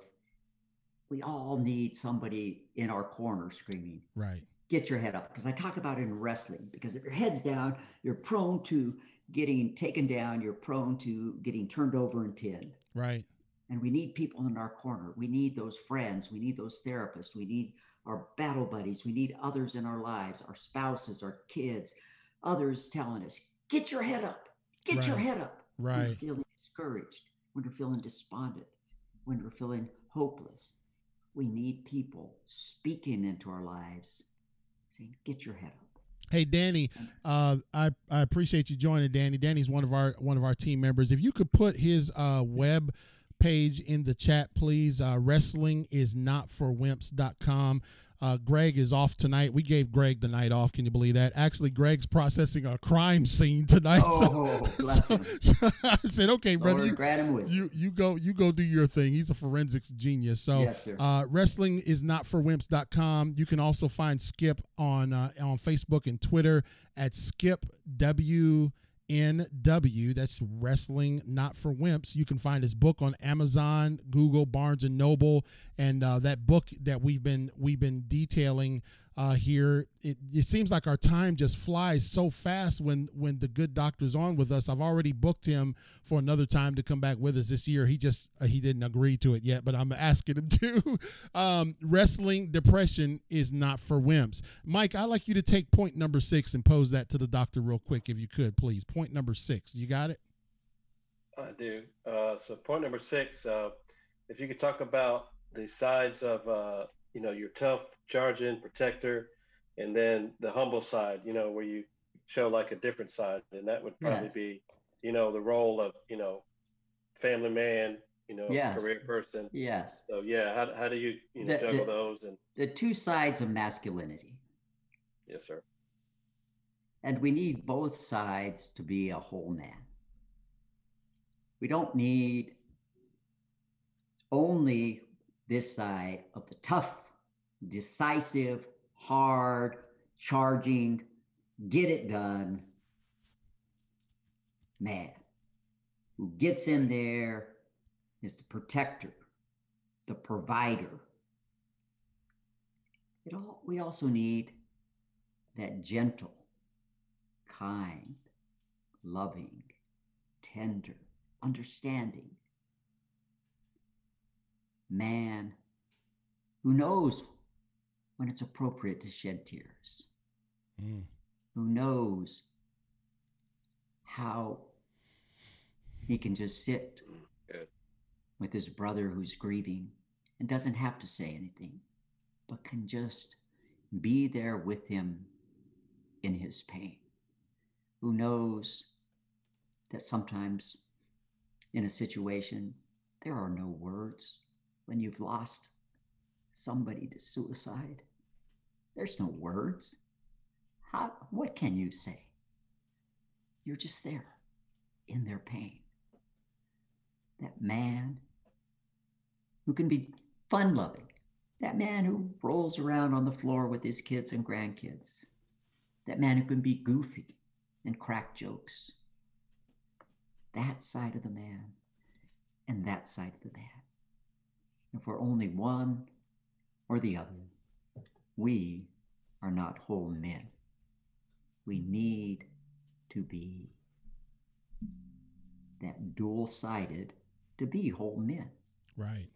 we all need somebody in our corner screaming, Right. get your head up. Because I talk about it in wrestling, because if your head's down, you're prone to getting taken down, you're prone to getting turned over and pinned. Right. And we need people in our corner. We need those friends. We need those therapists. We need our battle buddies. We need others in our lives, our spouses, our kids, others telling us, get your head up, get Right. your head up. When Right. we're feeling discouraged, when we're feeling despondent, when we're feeling hopeless. We need people speaking into our lives, saying, get your head up. Hey, Danny, uh, I, I appreciate you joining, Danny. Danny's one of our one of our team members. If you could put his uh, web page in the chat, please. Uh, wrestling is not for wimps dot com. Uh, Greg is off tonight. We gave Greg the night off. Can you believe that? Actually, Greg's processing a crime scene tonight. Oh, so, bless so, him. so I said, okay, brother, Lord, you, grant him wisdom. you you go you go do your thing. He's a forensics genius. So Yes, sir. uh, wrestling is not for wimps dot com. You can also find Skip on uh, on Facebook and Twitter at Skip W N W. That's Wrestling Not for Wimps. You can find his book on Amazon, Google, Barnes and Noble, and uh, that book that we've been we've been detailing uh, here. It, it seems like our time just flies so fast when when the good doctor's on with us. I've already booked him for another time to come back with us this year. He just uh, he didn't agree to it yet, but I'm asking him to. um, wrestling depression is not for wimps. Mike, I'd like you to take point number six and pose that to the doctor real quick, if you could, please. Point number six. You got it? I do. Uh, so point number six, uh, if you could talk about the sides of, uh, you know, your tough, charging, protector, and then the humble side, you know, where you show like a different side. And that would probably Yes. be, you know, the role of, you know, family man, you know, Yes. career person. Yes. So yeah, how, how do you, you know, The- juggle the- those? And The two sides of masculinity. yes, sir. And we need both sides to be a whole man. We don't need only this side of the tough, decisive, hard, charging, get it done man who gets in there, is the protector, the provider. It all, we also need that gentle, kind, loving, tender, understanding man who knows when it's appropriate to shed tears. Mm. who knows how he can just sit Good. with his brother who's grieving and doesn't have to say anything, but can just be there with him in his pain, who knows that sometimes in a situation, there are no words. When you've lost somebody to suicide, there's no words. How, what can you say? You're just there in their pain. That man who can be fun-loving, that man who rolls around on the floor with his kids and grandkids, that man who can be goofy and crack jokes. That side of the man and that side of the man. If we're only one or the other, we are not whole men. We need to be that dual-sided to be whole men. Right.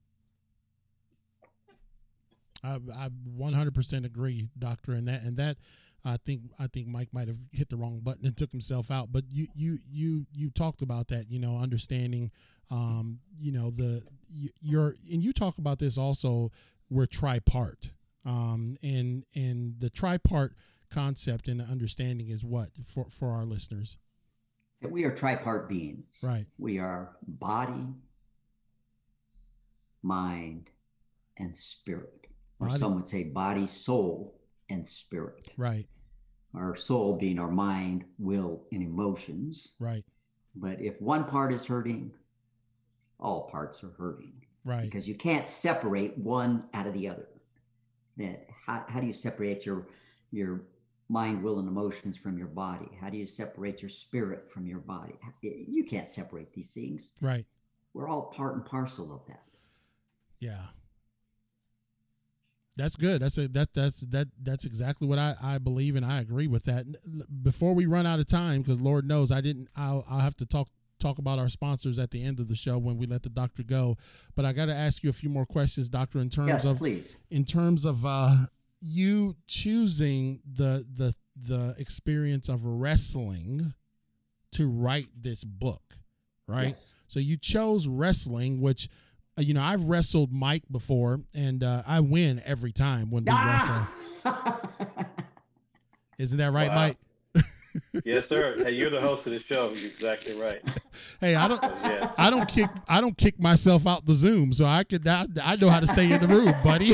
I I one hundred percent agree, Doctor, and that and that I think I think Mike might have hit the wrong button and took himself out. But you you you you talked about that, you know, understanding, um, you know, the you're and you talk about this also. We're tripart, um, and and the tripart concept and understanding is what for for our listeners. That we are tripart beings. Right. We are body, mind, and spirit. Or Body. some would say body, soul, and spirit. Right. Our soul being our mind, will, and emotions. Right. But if one part is hurting, all parts are hurting. Right. Because you can't separate one out of the other. That how, how do you separate your your mind, will, and emotions from your body? How do you separate your spirit from your body? You can't separate these things. Right. We're all part and parcel of that. Yeah. That's good. That's a, that that's that that's exactly what I, I believe, and I agree with that. Before we run out of time, because Lord knows I didn't, I'll I'll have to talk talk about our sponsors at the end of the show when we let the doctor go. But I got to ask you a few more questions, Doctor, in terms yes, of please. in terms of uh, you choosing the the the experience of wrestling to write this book, right? Yes. So you chose wrestling, which. You know, I've wrestled Mike before, and uh, I win every time when we ah! wrestle. Isn't that right, Wow. Mike? Yes, sir. Hey, you're the host of the show. You're exactly right. Hey, I don't, Yeah. I don't kick, I don't kick myself out the Zoom, so I could, I, I know how to stay in the room, buddy.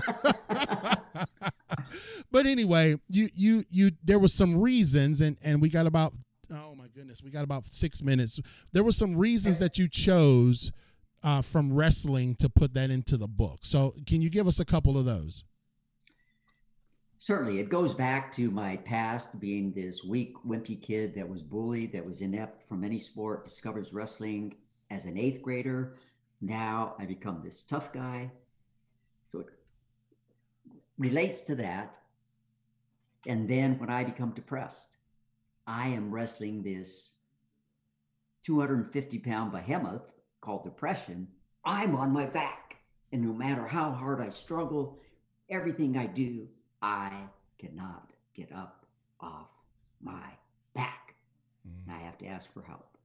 But anyway, you, you, you, there was some reasons, and and we got about, oh my goodness, we got about six minutes. There were some reasons that you chose. Uh, from wrestling to put that into the book. So can you give us a couple of those? Certainly. It goes back to my past being this weak, wimpy kid that was bullied, that was inept from any sport, discovers wrestling as an eighth grader. Now I become this tough guy. So it relates to that. And then when I become depressed, I am wrestling this two hundred fifty pound behemoth called depression. I'm on my back. And no matter how hard I struggle, everything I do, I cannot get up off my back. Mm. And I have to ask for help.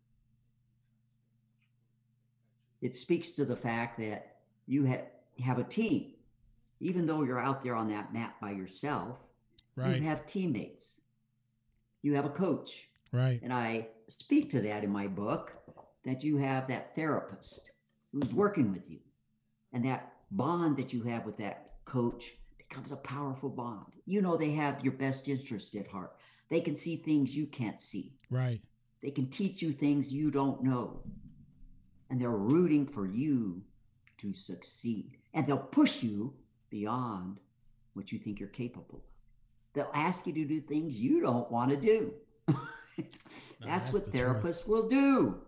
It speaks to the fact that you ha- have a team. Even though you're out there on that mat by yourself, right. You have teammates. You have a coach. Right. And I speak to that in my book, that you have that therapist who's working with you. And that bond that you have with that coach becomes a powerful bond. You know, they have your best interest at heart. They can see things you can't see. Right. They can teach you things you don't know. And they're rooting for you to succeed. And they'll push you beyond what you think you're capable of. They'll ask you to do things you don't want to do. That's, that's what therapists truth. will do.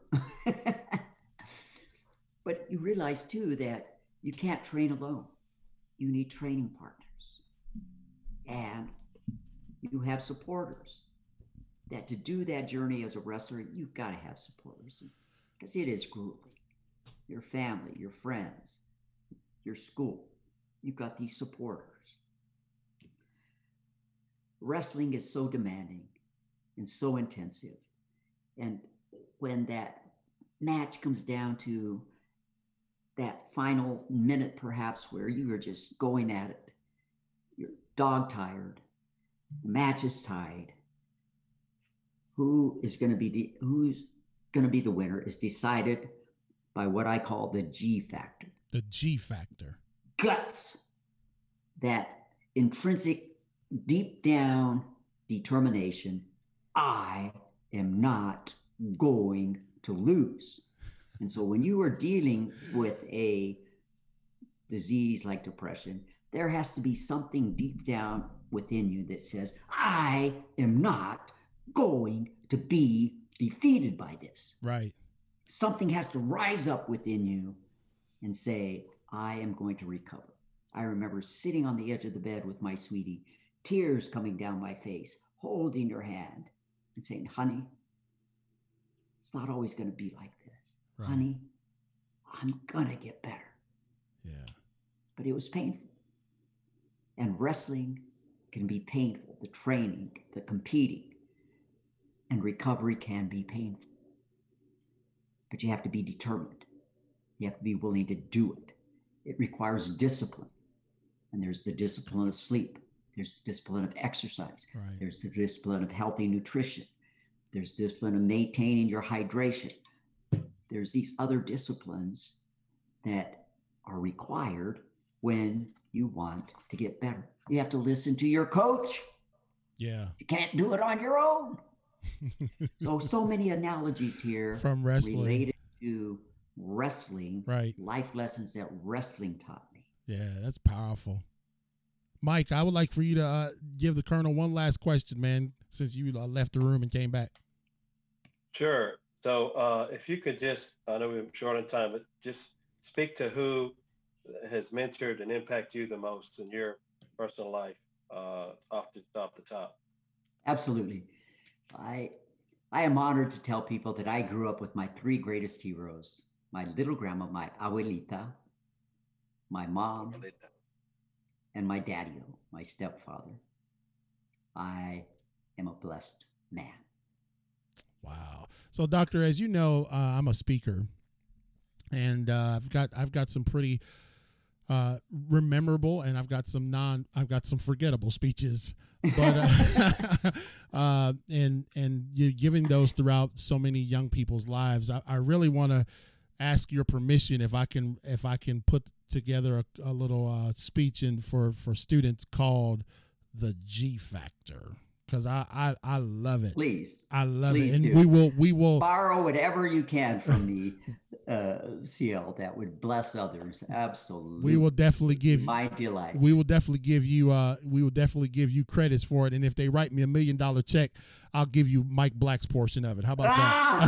But you realize too that you can't train alone. You need training partners. And you have supporters. That to do that journey as a wrestler, you've got to have supporters. Because it is grueling. Your family, your friends, your school. You've got these supporters. wrestling is so demanding and so intensive. And when that match comes down to that final minute, perhaps, where you are just going at it, you're dog tired, the match is tied. Who is going to be de- who's going to be the winner is decided by what I call the G factor. The G factor. Guts. That intrinsic, deep down determination. I am not going to lose. And so when you are dealing with a disease like depression, there has to be something deep down within you that says, I am not going to be defeated by this. Right. Something has to rise up within you and say, I am going to recover. I remember sitting on the edge of the bed with my sweetie, tears coming down my face, holding her hand and saying, honey, it's not always going to be like this. Right. Honey, I'm going to get better. Yeah. But it was painful. And wrestling can be painful. The training, the competing, and recovery can be painful. But you have to be determined. You have to be willing to do it. It requires discipline. And there's the discipline of sleep. There's the discipline of exercise. Right. There's the discipline of healthy nutrition. There's discipline of maintaining your hydration. There's these other disciplines that are required when you want to get better. You have to listen to your coach. Yeah. You can't do it on your own. so, so many analogies here from wrestling related to wrestling, right? Life lessons that wrestling taught me. Yeah, that's powerful. Mike, I would like for you to uh, give the Colonel one last question, man, since you uh, left the room and came back. Sure. So uh, if you could just, I know we're short on time, but just speak to who has mentored and impacted you the most in your personal life uh, off the off the top. Absolutely. I I am honored to tell people that I grew up with my three greatest heroes, my little grandma, my abuelita, my mom, abuelita. And my daddy, my stepfather. I am a blessed man. Wow. So, Doctor, as you know, uh, I'm a speaker, and uh, I've got I've got some pretty uh, rememberable, and I've got some non I've got some forgettable speeches. But uh, uh, and and you're giving those throughout so many young people's lives. I, I really want to ask your permission if I can if I can put together a, a little uh, speech in for for students called the G Factor. Because I, I I love it. Please, I love please it, and do. we will we will borrow whatever you can from me, uh, C L. That would bless others. Absolutely, we will definitely give my delight. We will definitely give you uh we will definitely give you credits for it, and if they write me a million dollar check, I'll give you Mike Black's portion of it. How about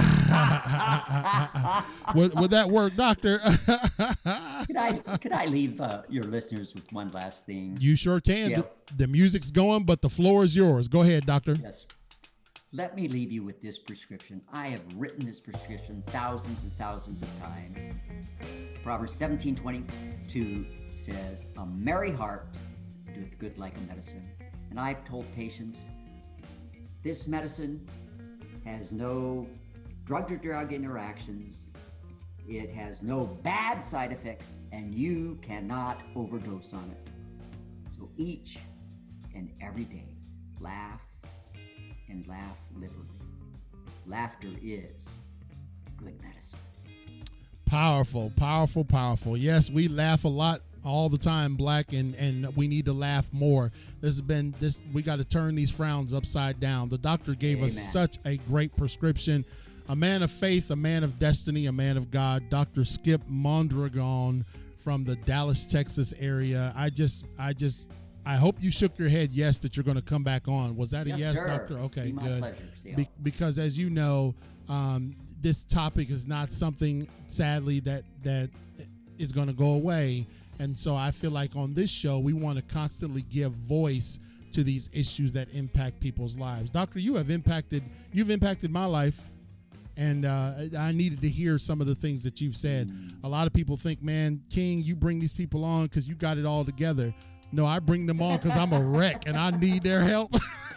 that? would, would that work, Doctor? could I could I leave uh, your listeners with one last thing? You sure can. Yeah. The, the music's going, but the floor is yours. Go ahead, Doctor. Yes. Let me leave you with this prescription. I have written this prescription thousands and thousands of times. Proverbs seventeen twenty-two says, "A merry heart doeth good like a medicine." And I've told patients, this medicine has no drug-to-drug interactions. It has no bad side effects, and you cannot overdose on it. So each and every day, laugh and laugh liberally. Laughter is good medicine. Powerful, powerful, powerful. Yes, we laugh a lot all the time, Black, and and we need to laugh more. This has been this. We got to turn these frowns upside down. The doctor gave Amen. us such a great prescription. A man of faith, a man of destiny, a man of God. Doctor Skip Mondragon from the Dallas, Texas area. I just, I just. I hope you shook your head yes that you're going to come back on. Was that a yes, yes, sir. Doctor? Okay, Be my good. pleasure, Be- because as you know, um, this topic is not something, sadly, that that is going to go away. And so I feel like on this show, we want to constantly give voice to these issues that impact people's lives. Doctor, you have impacted, you've impacted my life. And uh, I needed to hear some of the things that you've said. A lot of people think, man, King, you bring these people on because you got it all together. No, I bring them on because I'm a wreck and I need their help.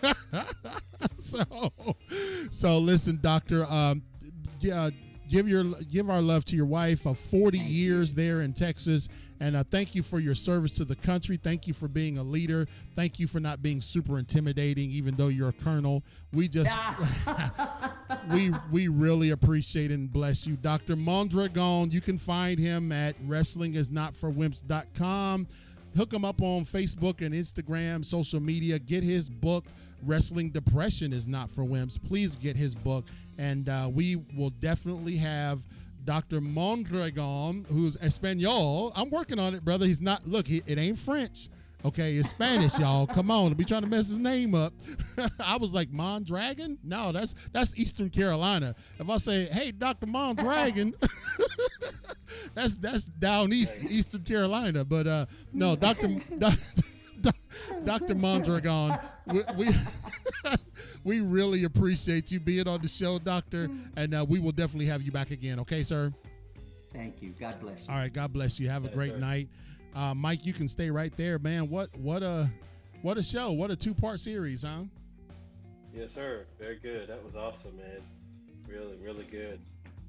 so, so listen, Doctor. Um, yeah, give your give our love to your wife of forty thank years you. There in Texas, and uh, thank you for your service to the country. Thank you for being a leader. Thank you for not being super intimidating, even though you're a colonel. We just we we really appreciate and bless you, Doctor Mondragon. You can find him at wrestling is not for wimps dot com. Hook him up on Facebook and Instagram, social media. Get his book, Wrestling Depression is Not for Wimps. Please get his book. And uh, we will definitely have Doctor Mondragon, who's Espanol. I'm working on it, brother. He's not, look, he, it ain't French. Okay, it's Spanish, y'all. Come on, don't be trying to mess his name up. I was like, Mondragon? No, that's that's Eastern Carolina. If I say, hey, Doctor Mondragon, that's that's down east, Eastern Carolina. But uh, no, Doctor Doctor Mondragon, we we, we really appreciate you being on the show, Doctor, and uh, we will definitely have you back again. Okay, sir? Thank you. God bless you. All right, God bless you. Have a great night. Uh, Mike, you can stay right there, man. What what a what a show. What a two-part series, huh? Yes, sir. Very good. That was awesome, man. Really, really good.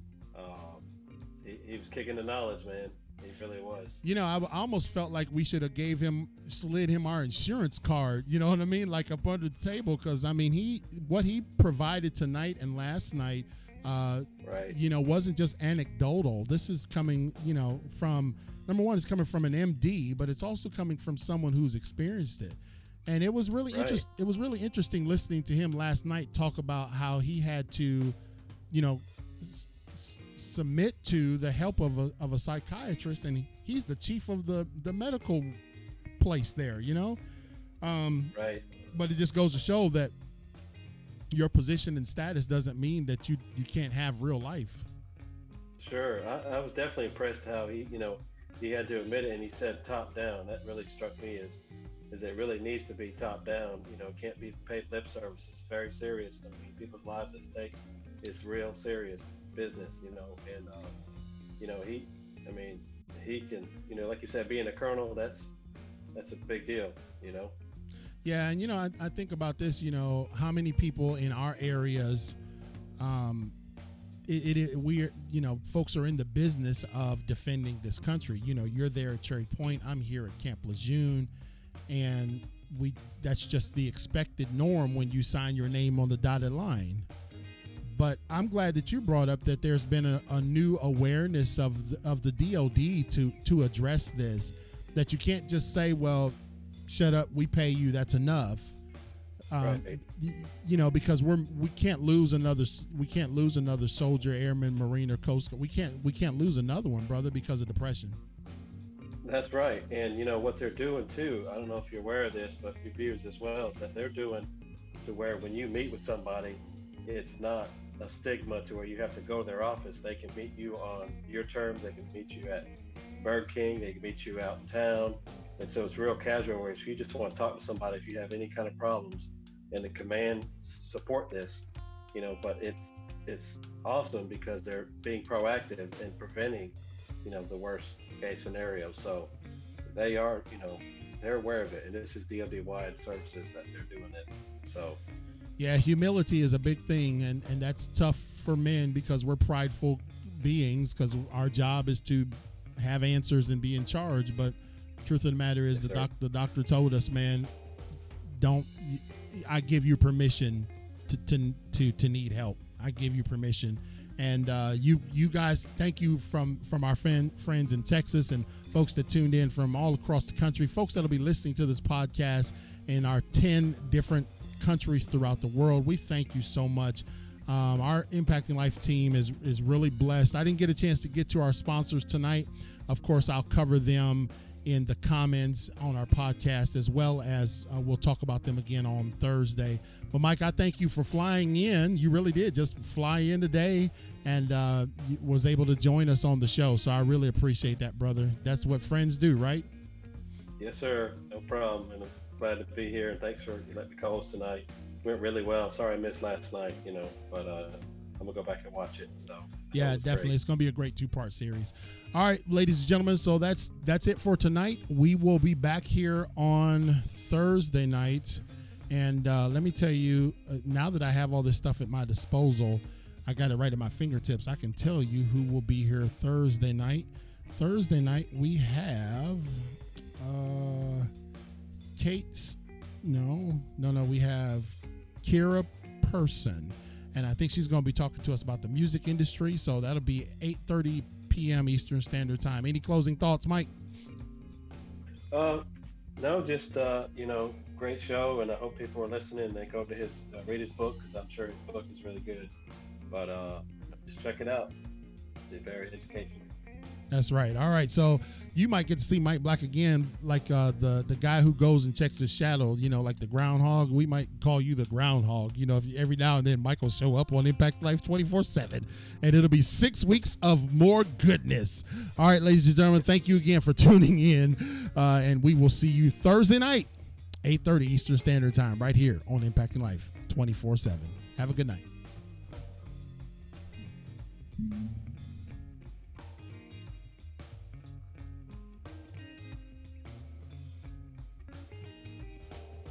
Um, he, he was kicking the knowledge, man. He really was. You know, I, I almost felt like we should have gave him, slid him our insurance card. You know what I mean? Like up under the table, because I mean, he what he provided tonight and last night, uh, right. you know, wasn't just anecdotal. This is coming, you know, from. Number one, it's coming from an M D, but it's also coming from someone who's experienced it. And it was really right. interest. It was really interesting listening to him last night talk about how he had to, you know, s- s- submit to the help of a of a psychiatrist, and he, he's the chief of the the medical place there. You know, um, right. But it just goes to show that your position and status doesn't mean that you you can't have real life. Sure, I, I was definitely impressed how he, you know. He had to admit it, and he said top down. That really struck me as, is it really needs to be top down. You know, it can't be paid lip service. It's very serious. I mean, people's lives at stake. It's real serious business, you know. And, um, you know, he, I mean, he can, you know, like you said, being a colonel, that's that's a big deal, you know. Yeah, and, you know, I, I think about this, you know, how many people in our areas, um, It, it we're you know folks are in the business of defending this country. You know, you're there at Cherry Point, I'm here at Camp Lejeune, and we that's just the expected norm when you sign your name on the dotted line. But I'm glad that you brought up that there's been a, a new awareness of the, of the D O D to to address this, that you can't just say, well, shut up, we pay you, that's enough. Um, right. You know, because we're we can't lose another we can't lose another soldier, airman, marine, or coast guard. We can't we can't lose another one, brother, because of depression. That's right, and you know what they're doing too. I don't know if you're aware of this, but your viewers as well, is that they're doing to where when you meet with somebody, it's not a stigma to where you have to go to their office. They can meet you on your terms. They can meet you at Burger King. They can meet you out in town, and so it's real casual. Where if you just want to talk to somebody, if you have any kind of problems. And the command support this, you know, but it's it's awesome because they're being proactive and preventing, you know, the worst case scenario. So they are, you know, they're aware of it, and this is D O D-wide services that they're doing this. So yeah, humility is a big thing, and and that's tough for men because we're prideful beings, because our job is to have answers and be in charge. But the truth of the matter is, yes, the doc the doctor told us, man, don't. I give you permission to, to to to need help. I give you permission, and uh, you you guys, thank you from from our fan, friends in Texas and folks that tuned in from all across the country, folks that'll be listening to this podcast in our ten different countries throughout the world. We thank you so much. Um, our Impacting Life team is is really blessed. I didn't get a chance to get to our sponsors tonight. Of course, I'll cover them in the comments on our podcast, as well as uh, we'll talk about them again on Thursday. But Mike, I thank you for flying in. You really did just fly in today and uh, was able to join us on the show. So I really appreciate that, brother. That's what friends do, right? Yes, sir. No problem. And I'm glad to be here. And thanks for letting me co-host tonight. Went really well. Sorry I missed last night, you know, but uh, I'm gonna go back and watch it. So yeah, definitely, great. It's gonna be a great two-part series. All right, ladies and gentlemen, so that's that's it for tonight. We will be back here on Thursday night, and uh, let me tell you, uh, now that I have all this stuff at my disposal, I got it right at my fingertips. I can tell you who will be here Thursday night. Thursday night we have uh, Kate. No, no, no. We have Kira Person. And I think she's going to be talking to us about the music industry. So that'll be eight thirty p.m. Eastern Standard Time. Any closing thoughts, Mike? Uh, no, just, uh, you know, great show. And I hope people are listening and they go to his, uh, read his book, because I'm sure his book is really good. But uh, just check it out. It's very educational. That's right. All right. So you might get to see Mike Black again, like uh, the the guy who goes and checks his shadow, you know, like the groundhog. We might call you the groundhog. You know, if you, every now and then Mike will show up on Impact Life twenty-four seven, and it'll be six weeks of more goodness. All right, ladies and gentlemen, thank you again for tuning in. Uh, and we will see you Thursday night, eight thirty Eastern Standard Time, right here on Impacting Life twenty-four seven. Have a good night.